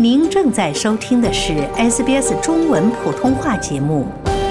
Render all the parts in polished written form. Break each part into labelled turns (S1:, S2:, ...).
S1: 您正在收听的是 SBS 中文普通话节目。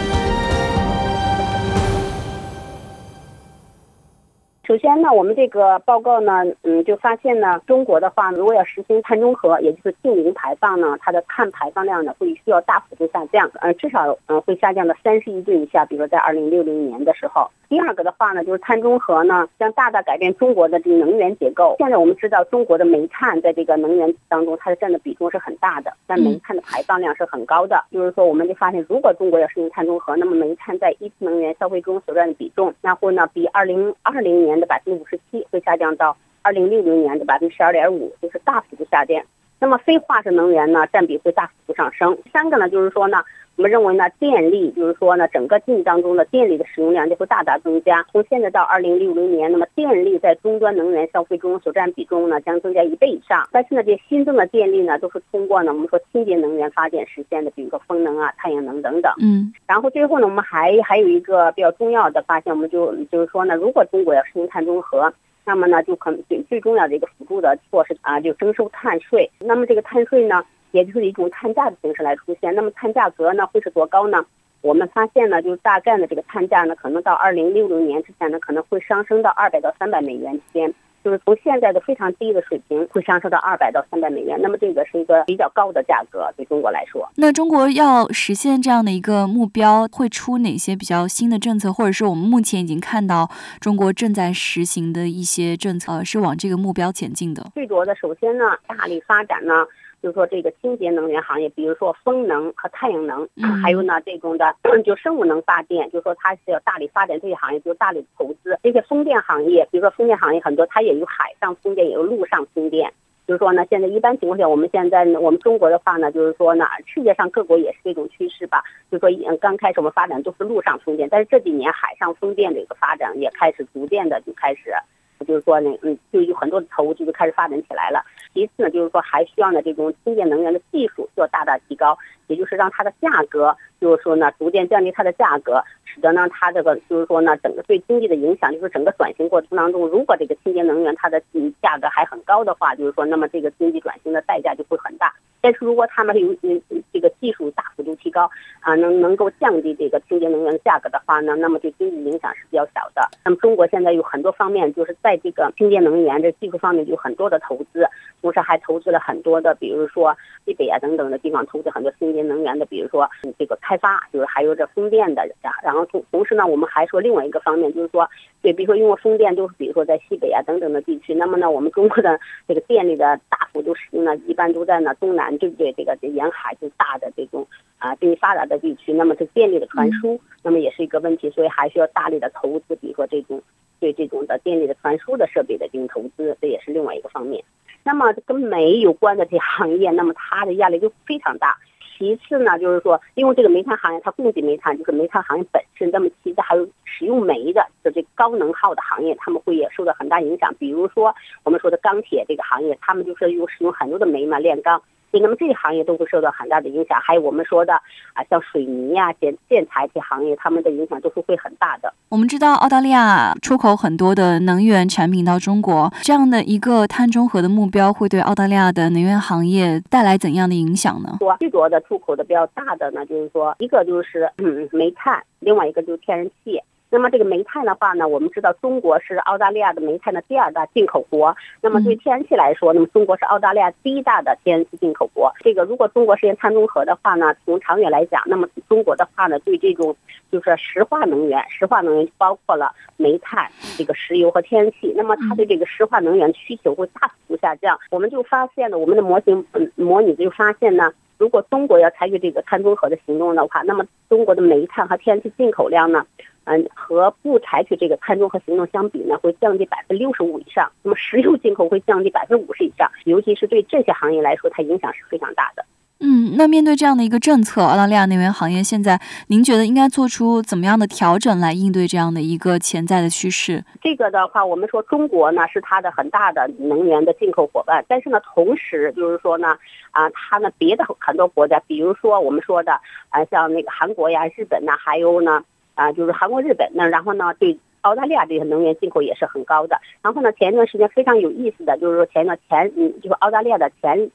S2: 首先呢，我们这个报告呢，就发现呢，中国的话，如果要实行碳中和，也就是净零排放呢，它的碳排放量呢会需要大幅度下降，至少会下降到30亿吨以下，比如说在2060年的时候。第二个的话呢，就是碳中和呢将大大改变中国的这个能源结构。现在我们知道，中国的煤炭在这个能源当中，它占的比重是很大的，但煤炭的排放量是很高的。就是说，我们就发现，如果中国要实行碳中和，那么煤炭在一次能源消费中所占的比重，那会呢比2020年的57%会下降到2060年的12.5%，就是大幅度下降。那么非化石能源呢占比会大幅度上升。第三个呢，就是说呢，我们认为呢，电力就是说呢，整个经济当中的电力的使用量就会大大增加。从现在到2060年，那么电力在终端能源消费中所占比重呢将增加1倍以上。但是呢，这新增的电力呢都是通过呢我们说清洁能源发电实现的，比如说风能啊、太阳能等等。然后最后呢，我们还有一个比较重要的发现，我们就是说呢，如果中国要实行碳中和，那么呢，就可能最重要的一个辅助的措施就征收碳税。那么这个碳税呢，也就是一种碳价的形式来出现。那么碳价格呢会是多高呢？我们发现呢，就大概呢这个碳价呢，可能到2060年之前呢，可能会上升到200到300美元之间。就是从现在的非常低的水平会上升到200到300美元，那么这个是一个比较高的价格对中国来说。
S3: 那中国要实现这样的一个目标，会出哪些比较新的政策，或者是我们目前已经看到中国正在实行的一些政策是往这个目标前进的？
S2: 最主要的，首先呢，大力发展呢，就是说这个清洁能源行业，比如说风能和太阳能，还有呢这种的就生物能发电，就是说它是要大力发展这些行业，就大力投资。这些风电行业，比如说风电行业很多，它也有海上风电，也有陆上风电。就是说呢，现在一般情况下，我们中国的话呢，就是说呢，世界上各国也是这种趋势吧。就是说，刚开始我们发展都是陆上风电，但是这几年海上风电的一个发展也开始逐渐的就开始。就是说呢，就有很多的投资就开始发展起来了。其次呢，就是说还需要呢这种清洁能源的技术需要大大提高，也就是让它的价格，就是说呢逐渐降低它的价格，使得呢它这个就是说呢整个对经济的影响，就是整个转型过程当中，如果这个清洁能源它的价格还很高的话，就是说那么这个经济转型的代价就会很大。但是如果他们有这个技术大幅度提高能够降低这个清洁能源的价格的话呢，那么对经济影响是比较小的。那么中国现在有很多方面，就是在这个清洁能源这技术方面有很多的投资，同时还投资了很多的，比如说西北等等的地方投资很多清洁能源的，比如说这个开发，就是还有这风电的。然后同时呢，我们还说另外一个方面，就是说对，比如说因为风电就是比如说在西北等等的地区，那么呢我们中国的这个电力的大幅度使用呢，一般都在呢东南，对不对？这个沿海就大的这种经济发达的地区，那么这电力的传输，那么也是一个问题，所以还需要大力的投资，比如说对这种的电力的传输的设备的这种投资，这也是另外一个方面。那么跟煤有关的这些行业，那么它的压力就非常大。其次呢，就是说，因为这个煤炭行业它供给煤炭，就是煤炭行业本身，那么其次还有使用煤的这高能耗的行业，他们会也受到很大影响。比如说我们说的钢铁这个行业，他们就是使用很多的煤嘛，炼钢。那么这些行业都会受到很大的影响，还有我们说的像水泥建材这些行业，他们的影响都是会很大的。
S3: 我们知道澳大利亚出口很多的能源产品到中国，这样的一个碳中和的目标会对澳大利亚的能源行业带来怎样的影响呢？
S2: 最主要的出口的比较大的呢，就是说一个就是煤炭，另外一个就是天然气。那么这个煤炭的话呢，我们知道中国是澳大利亚的煤炭的第2大进口国。那么对天然气来说，那么中国是澳大利亚第1大的天然气进口国。这个如果中国实现碳中和的话呢，从长远来讲，那么中国的话呢，对这种就是石化能源包括了煤炭、这个石油和天然气，那么它对这个石化能源需求会大幅度下降。我们就发现了，我们的模拟就发现呢，如果中国要采取这个碳中和的行动的话，那么中国的煤炭和天然气进口量呢，和不采取这个碳中和行动相比呢，会降低65%以上。那么石油进口会降低50%以上，尤其是对这些行业来说，它影响是非常大的。
S3: 那面对这样的一个政策，澳大利亚能源行业现在您觉得应该做出怎么样的调整来应对这样的一个潜在的趋势？
S2: 这个的话，我们说中国呢是它的很大的能源的进口伙伴，但是呢，同时就是说呢，它呢别的很多国家，比如说我们说的像那个韩国呀、日本呐，还有呢就是韩国、日本呢，然后呢对澳大利亚这些能源进口也是很高的。然后呢，前一段时间非常有意思的就是说，就是澳大利亚的前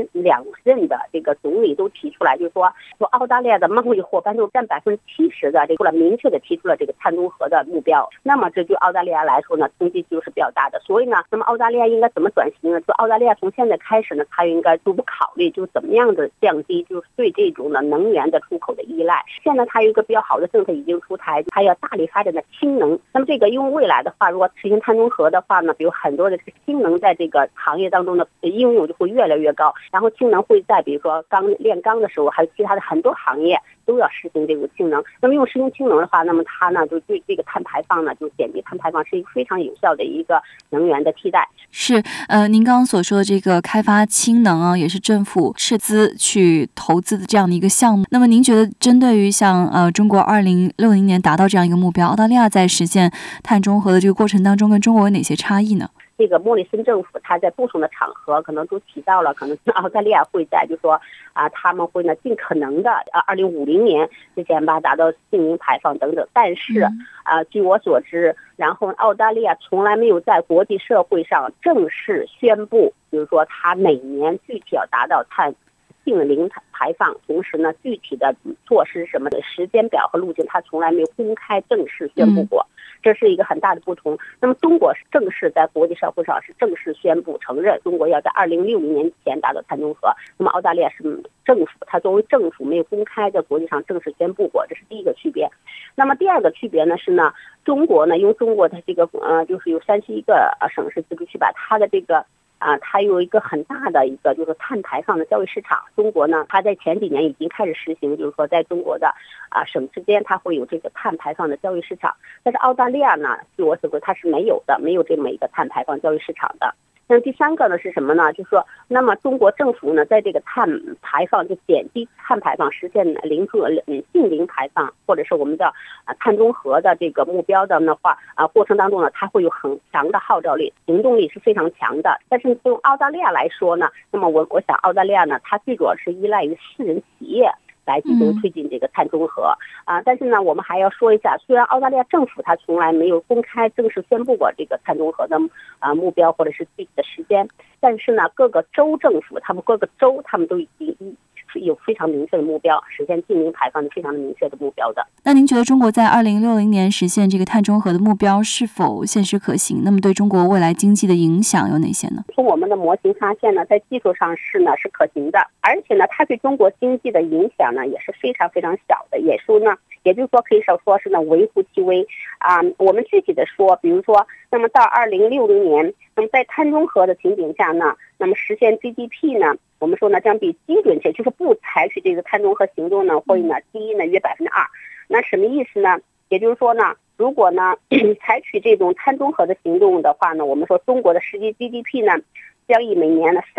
S2: 2任的这个总理都提出来，就是说澳大利亚的贸易伙伴都占70%的明确的提出了这个碳中和的目标。那么这对澳大利亚来说呢，冲击就是比较大的。所以呢，那么澳大利亚应该怎么转型呢？就澳大利亚从现在开始呢，它应该逐步考虑，就是怎么样的降低就是对这种的能源的出口的依赖。现在它有一个比较好的政策已经出台，它要大力发展的氢能。那么这个因为未来的话，如果实行碳中和的话呢，比如很多的这个氢能在这个行业当中的应用就会越来越高。然后氢能会在比如说炼钢的时候，还有其他的很多行业都要实行这种氢能。那么用实行氢能的话，那么它呢就对这个碳排放呢，就减低碳排放是一个非常有效的一个能源的替代。
S3: 是您刚刚所说的这个开发氢能啊，也是政府斥资去投资的这样的一个项目。那么您觉得针对于像中国2060年达到这样一个目标，澳大利亚在实现碳中和的这个过程当中跟中国有哪些差异呢？
S2: 这个莫里森政府他在不同的场合可能都提到了，可能澳大利亚会在就说他们会呢尽可能的2050年之前吧达到净零排放等等。但是据我所知，然后澳大利亚从来没有在国际社会上正式宣布，比如说他每年具体要达到净零排放，同时呢具体的措施什么的时间表和路径，他从来没有公开正式宣布过。这是一个很大的不同。那么中国是正式在国际社会上是正式宣布承认中国要在2060年前达到碳中和。那么澳大利亚是政府，它作为政府没有公开在国际上正式宣布过，这是第一个区别。那么第二个区别呢是呢，中国呢因为中国它这个就是有31个省市自治区吧，它的这个它有一个很大的一个就是碳排放的交易市场。中国呢，它在前几年已经开始实行，就是说在中国的省之间，它会有这个碳排放的交易市场。但是澳大利亚呢，据我所知，它是没有这么一个碳排放交易市场的。那第三个呢是什么呢？就是说，那么中国政府呢，在这个碳排放就减低碳排放，实现净零排放，或者是我们的碳中和的这个目标的话过程当中呢，它会有很强的号召力，行动力是非常强的。但是对澳大利亚来说呢，那么我想澳大利亚呢，它最主要是依赖于私人企业来进行推进这个碳中和但是呢，我们还要说一下，虽然澳大利亚政府它从来没有公开正式宣布过这个碳中和的目标或者是具体的时间，但是呢，各个州政府他们都已经有非常明确的目标，实现净零排放的非常的明确的目标的。
S3: 那您觉得中国在2060年实现这个碳中和的目标是否现实可行？那么对中国未来经济的影响有哪些呢？
S2: 从我们的模型发现呢，在技术上是可行的，而且呢，它对中国经济的影响呢也是非常非常小的，也就是说可以说是微乎其微我们具体的说，比如说，那么到2060年，那么在碳中和的情景下呢，那么实现 GDP 呢，我们说呢将比基准线就是不采取这个碳中和行动呢会呢低呢约2%。那什么意思呢？也就是说呢，如果呢采取这种碳中和的行动的话呢，我们说中国的实际 GDP 呢将以每年的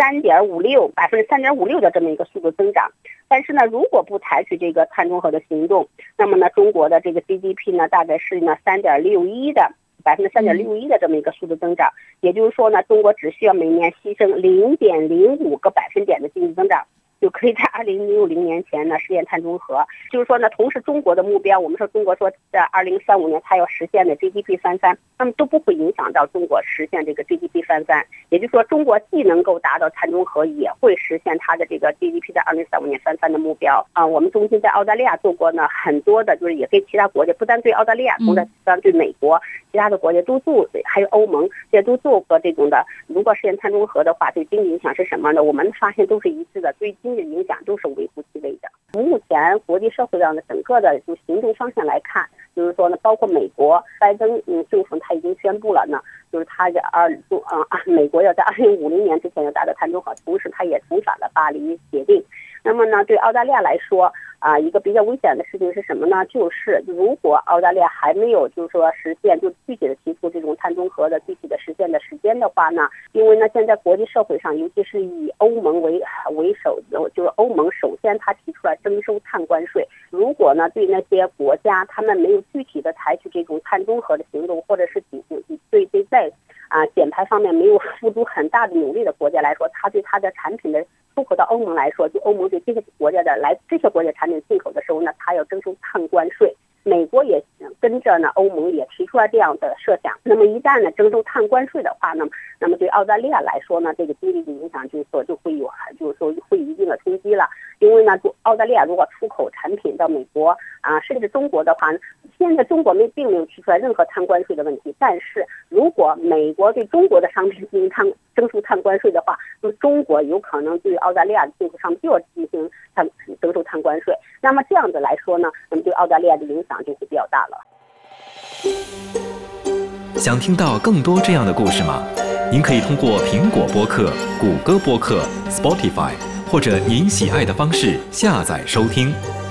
S2: 3.56%的这么一个速度增长。但是呢，如果不采取这个碳中和的行动，那么呢，中国的这个 GDP 呢大概是呢3.61%的这么一个速度增长。也就是说呢，中国只需要每年牺牲0.05个百分点的经济增长，就可以在2060年前呢实现碳中和。就是说呢，同时中国的目标，我们说中国说在2035年它要实现的 GDP 翻番，那么都不会影响到中国实现这个 GDP 翻番。也就是说，中国既能够达到碳中和，也会实现它的这个 GDP 在2035年翻番的目标我们中心在澳大利亚做过呢很多的，就是也对其他国家，不但对澳大利亚，同时对美国、其他的国家都做，还有欧盟这些都做过这种的。如果实现碳中和的话，对经济影响是什么呢？我们发现都是一致的，对经济影响都是微乎其微的。目前国际社会上的整个的就行动方向来看，就是说呢，包括美国拜登政府他已经宣布了呢，就是他美国要在2050年之前要达到碳中和，同时他也重返了巴黎协定。那么呢，对澳大利亚来说一个比较危险的事情是什么呢？就是如果澳大利亚还没有就是说实现就具体的提出这种碳中和的具体的实现的时间的话呢，因为呢现在国际社会上，尤其是以欧盟为首，就是欧盟首先他提出来征收碳关税。如果呢对那些国家他们没有具体的采取这种碳中和的行动，或者是对在减排方面没有付出很大的努力的国家来说，他对他的产品的出口到欧盟来说，就欧盟对这些国家产品进口的时候呢，它要征收碳关税。 美国也跟着呢欧盟也提出了这样的设想。那么一旦呢征收碳关税的话呢，那么对澳大利亚来说呢，这个经济的影响就会有一定的冲击了。因为呢，澳大利亚如果出口产品到美国甚至中国的话，现在中国并没有提出来任何碳关税的问题。但是如果美国对中国的商品进行征收碳关税的话，那么中国有可能对澳大利亚的进口商品就要进行征收碳关税。那么这样子来说呢，那么对澳大利亚的影响就会比较大了。
S4: 想听到更多这样的故事吗？您可以通过苹果播客、谷歌播客、Spotify 或者您喜爱的方式下载收听。